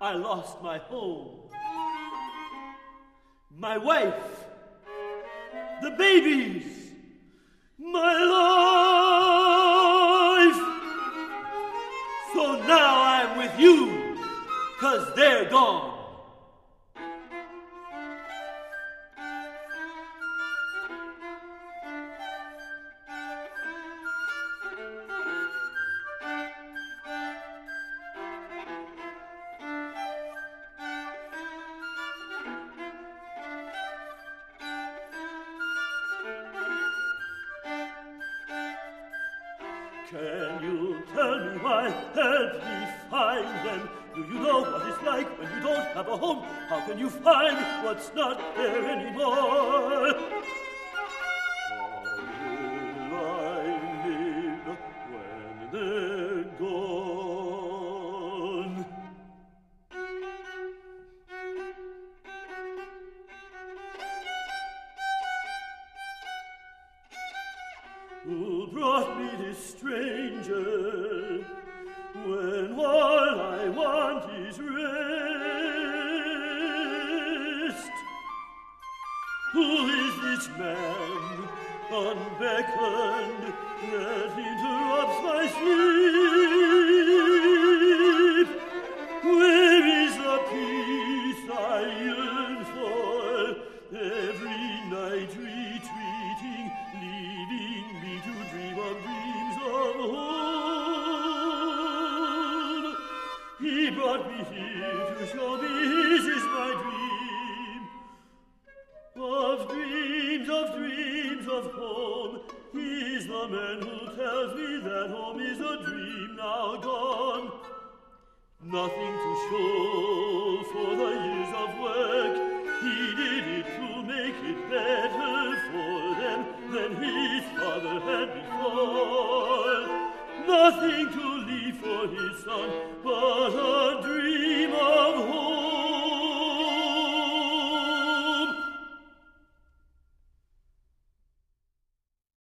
I lost my home, my wife, the babies, my life. So now I'm with you, 'cause they're gone. Can you tell me why? Help me find them. Do you know what it's like when you don't have a home? How can you find what's not there anymore? How will I live when they're gone? Who brought me this stranger when all I want is rest? Who is this man unbeckoned that interrupts my sleep? Where is the peace I yearn for, every night retreating, leaving me to dream of dreams of home? He brought me here to show me this is my dream, of dreams of home. He's the man who tells me that home is a dream now gone. Nothing to show for the years of work. He did it to make it better for them than his father had before. Nothing to leave for his son but a dream of